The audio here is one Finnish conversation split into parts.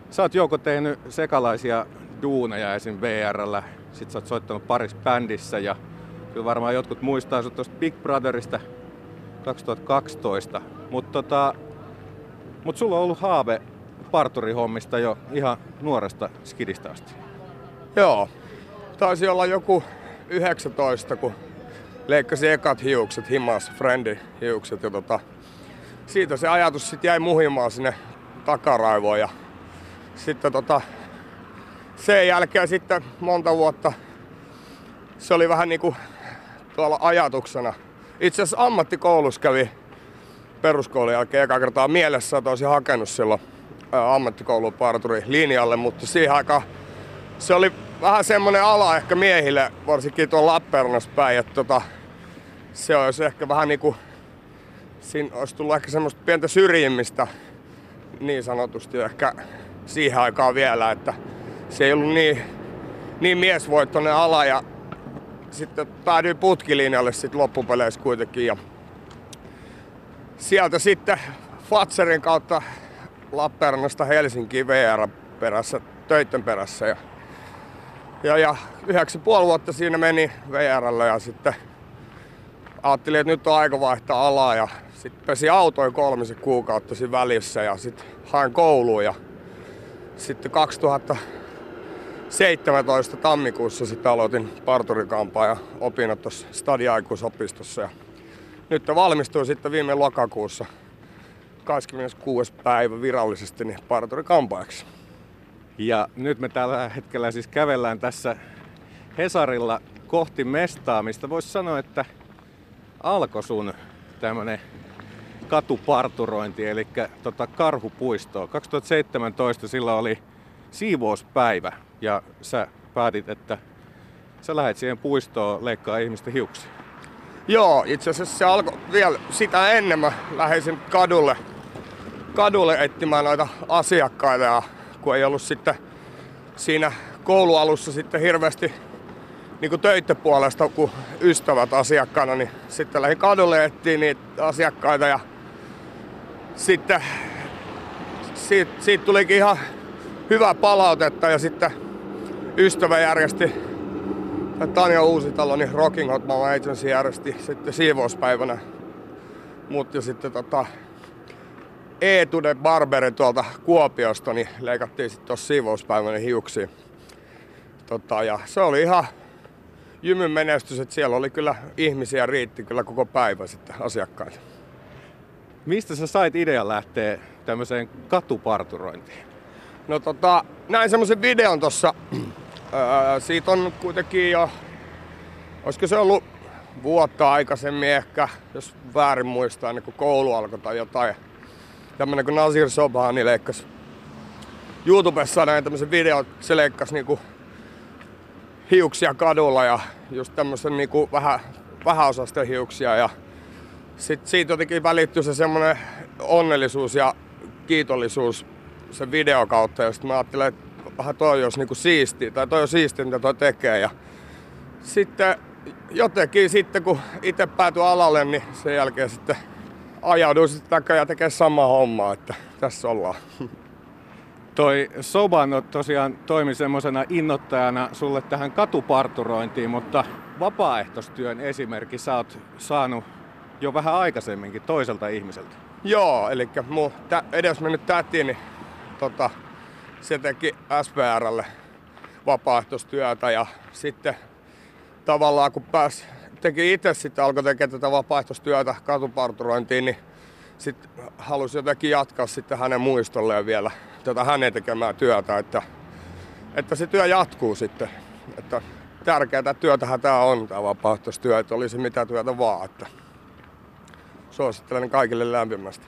Sä oot Jouko tehnyt sekalaisia duuneja esim. VR:llä, sit sä oot soittanut parissa bändissä ja kyllä varmaan jotkut muistaa sut tosta Big Brotherista 2012. Mut sulla on ollut haave parturihommista jo ihan nuoresta skidistä asti. Joo, taisi olla joku 19, kun leikkasin ekat hiukset himas, Friendin hiukset ja siitä se ajatus sit jäi muhimaan sinne takaraivoon ja sitten sen jälkeen sitten monta vuotta se oli vähän niinku tuolla ajatuksena. Itse asiassa ammattikoulussa kävi peruskoulun jälkeen eka kertaa mielessä, että olisin hakenut silloin ammattikoulun parturi linjalle, mutta siihen aikaan se oli vähän semmonen ala ehkä miehille, varsinkin tuolla Lappeenrannassa päin, että se olisi ehkä vähän niinku, siinä olisi tullut ehkä semmoista pientä syrjimistä niin sanotusti ehkä siihen aikaan vielä, että se ei ollut niin miesvoittoinen ala ja sitten päädyin putkilinjalle sitten loppupeleissä kuitenkin ja sieltä sitten Fatserin kautta Lappeenrannasta Helsinkiin VR perässä, töitten perässä ja 9,5 vuotta siinä meni VR:llä ja sitten ajattelin, että nyt on aika vaihtaa alaa ja sitten pesin autoin 3 kuukautta siinä välissä ja sitten hain kouluun ja sitten 2017 tammikuussa sitten aloitin parturikampaan ja opinnot tuossa Stadia-aikuisopistossa ja nyt valmistuin sitten viime lokakuussa 26. päivä virallisesti niin parturikampaajaksi. Ja nyt me tällä hetkellä siis kävellään tässä Hesarilla kohti mestaa, mistä voisi sanoa, että alkoi sun tämmönen katuparturointi, eli Karhupuistoa. 2017 sillä oli siivouspäivä ja sä päätit, että sä lähdet siihen puistoon leikkaa ihmisten hiuksia. Joo, itse asiassa se alkoi vielä sitä ennen. Mä lähdin kadulle etsimään noita asiakkaita ja kun ei ollut sitten siinä koulualussa sitten hirveästi niin töitten puolesta kuin ystävät asiakkaana, niin sitten lähdin kadulle etsiä niitä asiakkaita ja sitten siitä tulikin ihan hyvää palautetta ja sitten ystävä järjesti, Tanja Uusitalo, niin Rocking Hot Mama Agency järjesti sitten siivouspäivänä mut ja sitten Eetu de Barberi tuolta Kuopiosta, niin leikattiin sitten tossa siivouspäivänä hiuksia. Ja se oli ihan jymyn menestys, että siellä oli kyllä ihmisiä riitti kyllä koko päivä sitten asiakkaita. Mistä sä sait idean lähteä tämmöiseen katuparturointiin? No näin semmoisen videon tossa. Siitä on kuitenkin jo, olisiko se ollut vuotta aikaisemmin ehkä, jos väärin muistaa, ennen kuin koulu alkoi tai jotain. Tämmönen kuin Nasir Sobhani leikkasi YouTubessa näin tämmösen videon, se leikkasi niinku hiuksia kadulla ja just tämmösen niinku vähäosaisten hiuksia ja sit siitä jotenkin välittyi se semmonen onnellisuus ja kiitollisuus sen videon kautta ja sit mä ajattelin, että vähän toi olisi niinku siistiä tai toi on siistiä mitä toi tekee ja sitten jotenkin sitten kun itse päätyi alalle niin sen jälkeen sitten ajauduin sitten näköjään tekemään samaa hommaa, että tässä ollaan. Toi Sobhani tosiaan toimi semmosena innoittajana sulle tähän katuparturointiin, mutta vapaaehtoistyön esimerkki sä oot saanut jo vähän aikaisemminkin toiselta ihmiseltä. Joo, eli mun edesmennyt täti, niin se teki SVR:lle vapaaehtoistyötä ja sitten tavallaan kun teki itse sitten alkoi tekemään tätä vapaaehtoistyötä katuparturointiin, niin sitten halusi jotenkin jatkaa sitten hänen muistolleen vielä tätä hänen tekemää työtä, että se työ jatkuu sitten. Että tärkeää työtähän tämä on, tämä vapaaehtoistyö, että olisi mitä työtä vaan. Että suosittelen kaikille lämpimästi.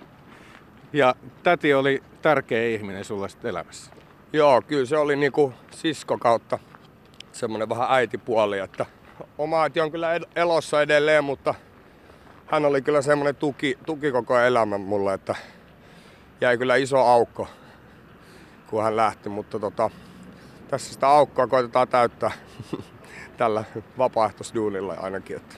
Ja täti oli tärkeä ihminen sulle sitten elämässä? Joo, kyllä se oli niinku sisko kautta semmoinen vähän äitipuoli, että oma äiti on kyllä elossa edelleen, mutta hän oli kyllä semmoinen tuki koko elämän mulle, että jäi kyllä iso aukko, kun hän lähti, mutta tässä sitä aukkoa koitetaan täyttää tällä vapaaehtoisduunilla ainakin. Että.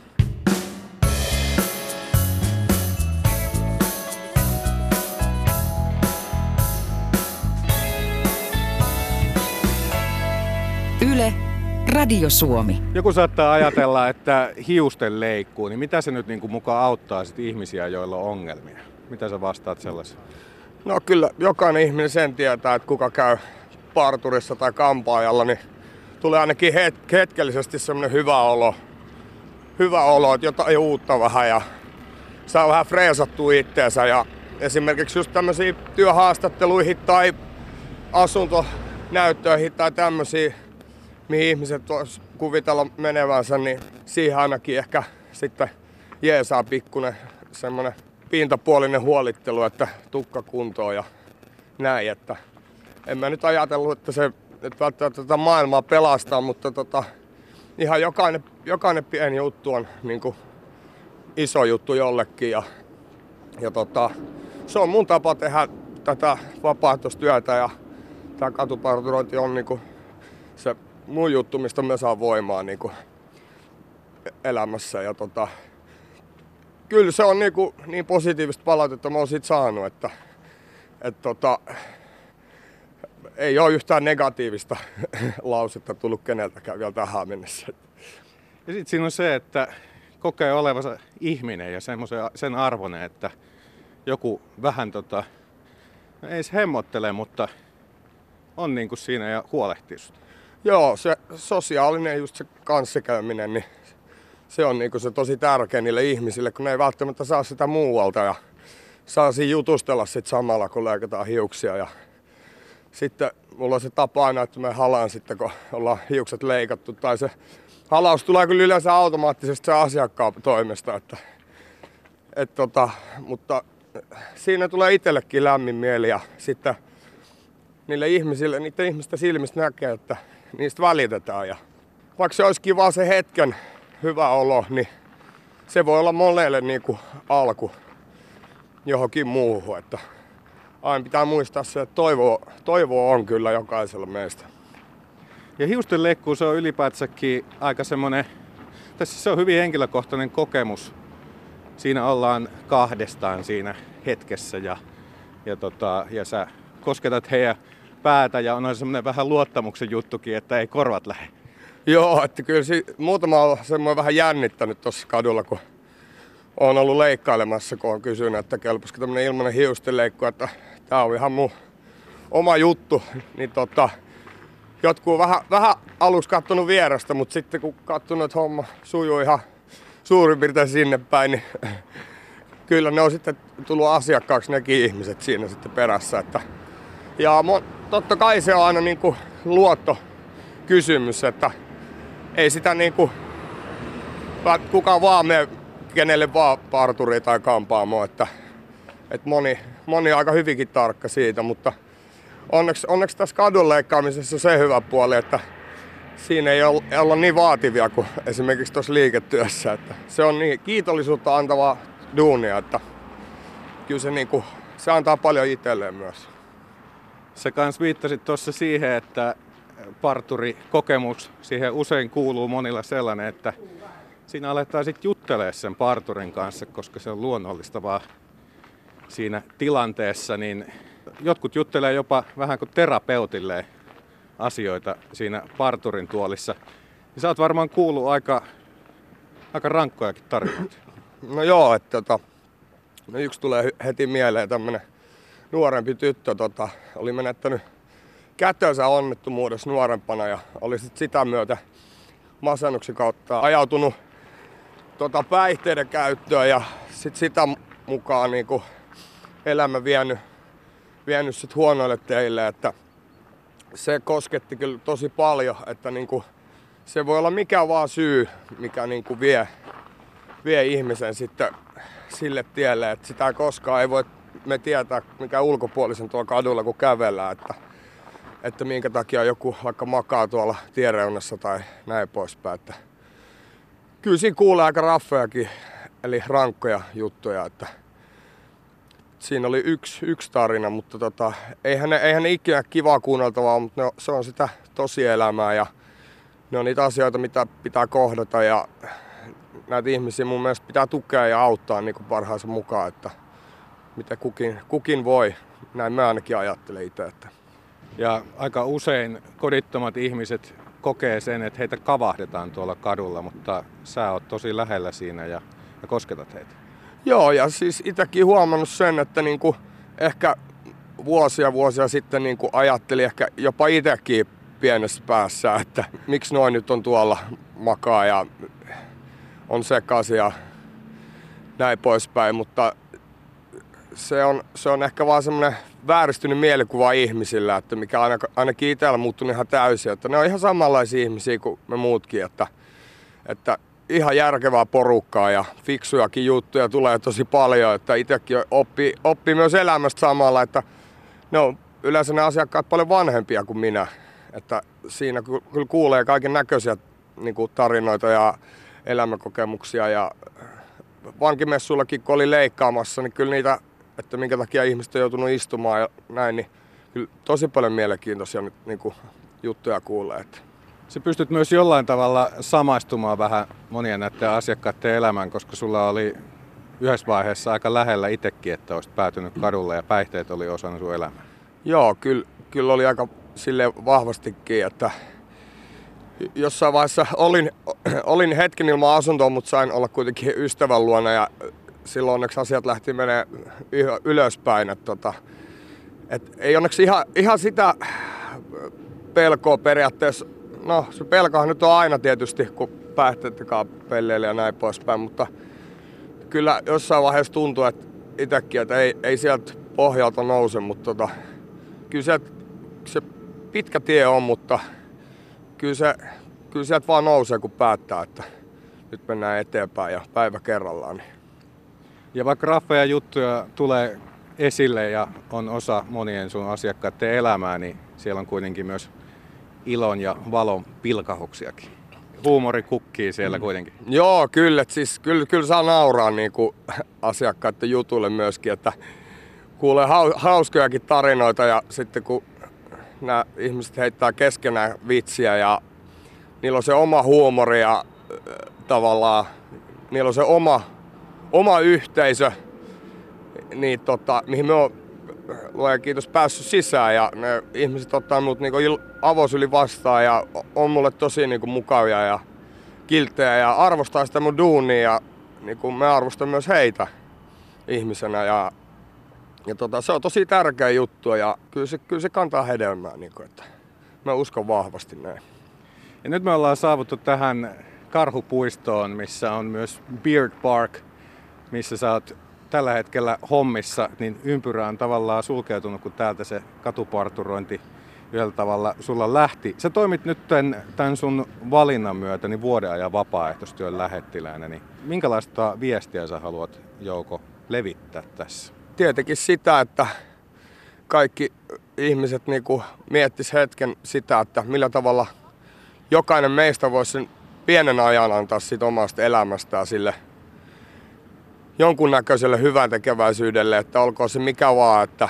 Yle, Radio Suomi. Joku saattaa ajatella, että hiusten leikkuu, niin mitä se nyt niin kuin mukaan auttaa sit ihmisiä, joilla on ongelmia? Mitä sä vastaat sellaisen? No kyllä jokainen ihminen sen tietää, että kuka käy parturissa tai kampaajalla, niin tulee ainakin hetkellisesti semmoinen hyvä olo, että jotain uutta vähän ja saa vähän freesattua itteensä. Ja esimerkiksi just tämmöisiin työhaastatteluihin tai asuntonäyttöihin tai tämmöisiin, mihin ihmiset vois kuvitella menevänsä, niin siihen ainakin ehkä sitten jeesaa pikkunen semmoinen pintapuolinen huolittelu, että tukka kuntoon ja näin. Että en mä nyt ajatellut, että se välttämättä tätä maailmaa pelastaa, mutta ihan jokainen pieni juttu on niin kuin iso juttu jollekin. Ja se on mun tapa tehdä tätä vapaaehtoistyötä ja tämä katuparturointi on niin kuin se mun juttu, mistä mä saan voimaa niin kuin elämässä. Ja kyllä se on niin positiivista palautetta mä oon siitä saanut, että ei ole yhtään negatiivista lausetta tullut keneltäkään vielä tähän mennessä. Ja sitten siinä on se, että kokee olevansa ihminen ja sen arvoinen, että joku vähän ei se hemmottele, mutta on niin kuin siinä ja huolehtii susta. Joo, se sosiaalinen just se kanssakäyminen, niin se on niin kuin se tosi tärkeä niille ihmisille, kun ne ei välttämättä saa sitä muualta ja saa siinä jutustella sit samalla, kun leikataan hiuksia. Ja sitten mulla on se tapa aina, että mä halaan sitten, kun ollaan hiukset leikattu. Tai se halaus tulee kyllä yleensä automaattisesti se asiakkaan toimesta. Mutta siinä tulee itsellekin lämmin mieli ja sitten niiden ihmisten silmistä näkee, että niistä välitetään. Ja vaikka se olisi kiva se hetken hyvä olo, niin se voi olla monelle niin kuin alku johonkin muuhun. Että aina pitää muistaa se, että toivoa on kyllä jokaisella meistä. Ja hiusten leikkuu se on ylipäätänsäkin aika semmoinen, tässä se on hyvin henkilökohtainen kokemus. Siinä ollaan kahdestaan siinä hetkessä ja sä kosketat heidän päätä ja on semmoinen vähän luottamuksen juttukin, että ei korvat lähde. Joo, että kyllä muutama on semmoinen vähän jännittänyt tuossa kadulla, kun olen ollut leikkailemassa, kun on kysynyt, että kelpaisiko tämmöinen ilmainen hiustenleikku, että tää on ihan mun oma juttu. Niin jotkut on vähän aluksi kattonut vierestä, mutta sitten kun katsonut, että homma sujuu ihan suurin piirtein sinne päin, niin kyllä ne on sitten tullut asiakkaaksi nekin ihmiset siinä sitten perässä. Ja totta kai se on aina niin kuin luottokysymys, että ei sitä niin kuin kukaan vaan mene kenelle vaan parturi tai kampaamo, että moni on aika hyvinkin tarkka siitä, mutta onneksi tässä kadun leikkaamisessa on se hyvä puoli, että siinä ei olla niin vaativia kuin esimerkiksi tuossa liiketyössä, että se on niin kiitollisuutta antavaa duunia, että kyllä se antaa paljon itselleen myös. Sä kans viittasit tuossa siihen, että parturikokemus, siihen usein kuuluu monilla sellainen, että siinä aletaan sitten juttelemaan sen parturin kanssa, koska se on luonnollista vaan siinä tilanteessa, niin jotkut juttelee jopa vähän kuin terapeutille asioita siinä parturin tuolissa. Ja sä oot varmaan kuullut aika rankkojakin tarinoita. No joo, että yksi tulee heti mieleen tämmönen nuorempi tyttö, oli menettänyt kätönsä onnettomuudessa nuorempana ja oli sit sitä myötä masennuksen kautta ajautunut päihteiden käyttöön ja sit sitä mukaan niinku elämä vienyt sit huonoille teille, että se kosketti kyllä tosi paljon, että niinku se voi olla mikä vaan syy, mikä niinku vie ihmisen sitten sille tielle, että sitä koskaan ei voi me tietää mikä ulkopuolisen tuolla kadulla kun kävellään, että minkä takia joku vaikka makaa tuolla tiereunassa tai näin poispäin. Että kyllä siinä kuulee aika raffejakin, eli rankkoja juttuja. Että siinä oli yksi tarina, mutta eihän ne ikinä kivaa kuunneltavaa, mutta se on sitä tosielämää ja ne on niitä asioita, mitä pitää kohdata ja näitä ihmisiä mun mielestä pitää tukea ja auttaa niin kuin parhaansa mukaan, että mitä kukin voi. Näin mä ainakin ajattelen itse. Ja aika usein kodittomat ihmiset kokee sen, että heitä kavahdetaan tuolla kadulla, mutta sä oot tosi lähellä siinä ja kosketat heitä. Joo, ja siis itsekin huomannut sen, että niinku ehkä vuosia sitten niinku ajattelin ehkä jopa itsekin pienessä päässä, että miksi noin nyt on tuolla makaa ja on sekaisin ja näin poispäin, mutta se on ehkä vaan semmoinen vääristynyt mielikuva ihmisillä, että mikä ainakin itsellä muuttunut ihan täysin, että ne on ihan samanlaisia ihmisiä kuin me muutkin, että ihan järkevää porukkaa ja fiksujakin juttuja tulee tosi paljon, että itsekin oppii myös elämästä samalla, että ne on yleensä ne asiakkaat paljon vanhempia kuin minä, että siinä kyllä kuulee kaiken näköisiä niin kuin tarinoita ja elämänkokemuksia ja vankimessuillakin kun oli leikkaamassa, niin kyllä niitä, että minkä takia ihmiset on joutunut istumaan ja näin, niin kyllä tosi paljon mielenkiintoisia niin kuin juttuja kuulee. Että. Sä pystyt myös jollain tavalla samaistumaan vähän monien näiden asiakkaiden elämään, koska sulla oli yhdessä vaiheessa aika lähellä itsekin, että olisit päätynyt kadulle ja päihteet oli osana sun elämää. Joo, kyllä oli aika silleen vahvastikin, että jossain vaiheessa olin hetken ilman asuntoa, mutta sain olla kuitenkin ystävän luona ja silloin onneksi asiat lähti menee ylöspäin. Että ei onneksi ihan sitä pelkoa periaatteessa, no se pelkohan nyt on aina tietysti, kun päihteiden kanssa pelleilee ja näin poispäin, mutta kyllä jossain vaiheessa tuntuu, että itsekin, että ei sieltä pohjalta nouse, mutta kyllä se pitkä tie on, mutta kyllä sieltä vaan nousee, kun päättää, että nyt mennään eteenpäin ja päivä kerrallaan. Niin. Ja vaikka raffoja juttuja tulee esille ja on osa monien sun asiakkaiden elämää, niin siellä on kuitenkin myös ilon ja valon pilkahuksiakin. Huumori kukkii siellä kuitenkin. Joo, kyllä. Siis, kyllä saa nauraa niin kuin asiakkaiden jutuille myöskin, että kuulee hauskojakin tarinoita ja sitten kun nämä ihmiset heittää keskenään vitsiä ja niillä on se oma huumori ja tavallaan niillä on se oma yhteisö, niin mihin me on luojan kiitos päässyt sisään ja ne ihmiset ottaa minut niinku avosyli vastaan ja on mulle tosi niinku mukavia ja kilttejä ja arvostaa sitä mun duunia ja niinku me arvostan myös heitä ihmisenä ja se on tosi tärkeä juttu ja kyllä se kantaa hedelmää, niinku, että mä uskon vahvasti näin. Ja nyt me ollaan saavuttu tähän Karhupuistoon, missä on myös Beard Park, missä sä oot tällä hetkellä hommissa, niin ympyrä on tavallaan sulkeutunut, kun täältä se katuparturointi yhdellä tavalla sulla lähti. Sä toimit nyt tämän sun valinnan myötä niin vuoden ajan vapaaehtoistyön lähettiläänä, niin minkälaista viestiä sä haluat, Jouko, levittää tässä? Tietenkin sitä, että kaikki ihmiset niinku miettis hetken sitä, että millä tavalla jokainen meistä voisi sen pienen ajan antaa siitä omasta elämästään sille jonkunnäköiselle hyväntekeväisyydelle, että olkoon se mikä vaan, että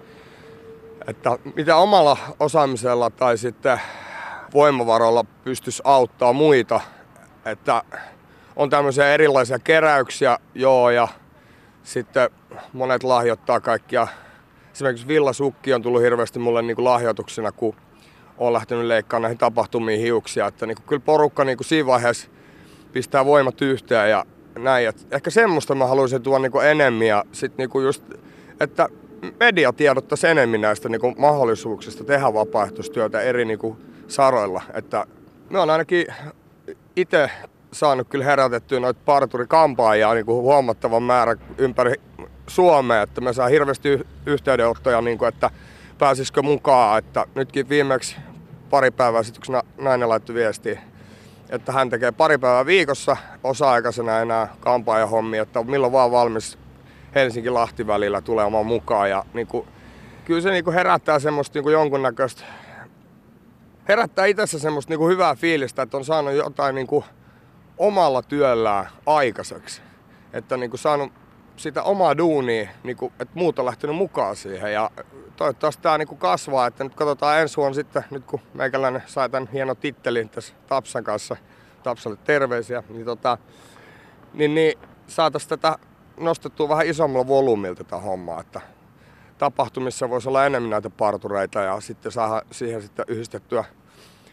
mitä omalla osaamisella tai sitten voimavaroilla pystyisi auttaa muita, että on tämmöisiä erilaisia keräyksiä, joo, ja sitten monet lahjoittaa kaikkia. Esimerkiksi villasukki on tullut hirveästi mulle niin kuin lahjoituksena, kun olen lähtenyt leikkaamaan näihin tapahtumiin hiuksia, että niin kuin kyllä porukka niin kuin siinä vaiheessa pistää voimat yhteen ja näin. Et ehkä semmoista mä haluaisin tuoda niinku enemmän ja sit niinku just, että media tiedottaisi enemmän näistä niinku mahdollisuuksista tehdä vapaaehtoistyötä eri niinku saroilla. Että mä oon ainakin itse saanut kyllä herätettyä noita parturikampaajia niinku huomattavan määrän ympäri Suomea, että mä saan hirveästi yhteydenottoja, niinku, että pääsisikö mukaan. Että nytkin viimeksi pari päivää sitten, kun nainen laittoi viestiä, että hän tekee pari päivää viikossa osa-aikaisena enää kampaajahommia, että milloin vaan valmis Helsinki-Lahti välillä tulemaan mukaan. Ja niinku, kyllä se niinku herättää semmoista niinku jonkunnäköistä, herättää itsessä semmoista niinku hyvää fiilistä, että on saanut jotain niinku omalla työllään aikaiseksi. Että niinku saanut sitä omaa duunia, niinku, että muut on lähtenyt mukaan siihen. Ja toivottavasti tämä niinku kasvaa, että nyt katsotaan ensi vuonna sitten, nyt kun meikäläinen sai tämän hienon tittelin tässä Tapsan kanssa, Tapsalle terveisiä, niin saataisiin tätä nostettua vähän isommalla volyymilla tätä hommaa, että tapahtumissa voisi olla enemmän näitä partureita ja sitten saada siihen sitten yhdistettyä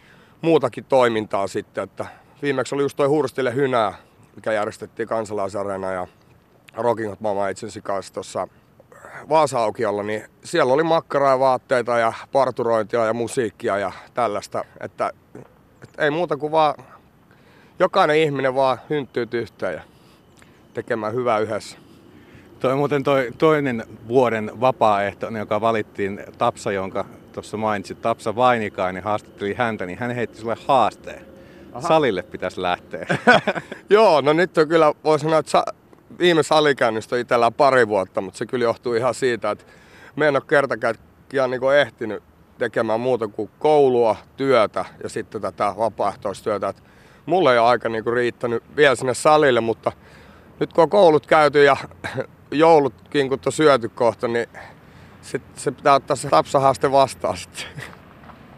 muutakin toimintaa sitten. Että viimeksi oli just toi Hurstille Hynää, mikä järjestettiin Kansalaisareena ja Rocking Hot Mama Agency kanssa tuossa Vaasa-aukiolla, niin siellä oli makkaraa ja vaatteita ja parturointia ja musiikkia ja tällaista. Että ei muuta kuin vaan jokainen ihminen vaan hynttyy yhteen ja tekemään hyvää yhdessä. Toi muuten toinen vuoden vapaaehtoinen, joka valittiin, Tapsa, jonka tuossa mainitsit, Tapsa Vainikainen, haastatteli häntä, niin hän heitti sulle haasteen. Aha. Salille pitäisi lähteä. Joo, no nyt on kyllä, voi sanoa, että viime salikäynnistä on itsellään pari vuotta, mutta se kyllä johtuu ihan siitä, että me en ole kerta kaikkiaan niin ehtinyt tekemään muuta kuin koulua, työtä ja sitten tätä vapaaehtoistyötä. Et mulla ei ole aika niin riittänyt vielä sinne salille, mutta nyt kun on koulut käyty ja joulutkin kun on syöty kohta, niin se pitää ottaa se Tapsa-haaste vastaan sitten.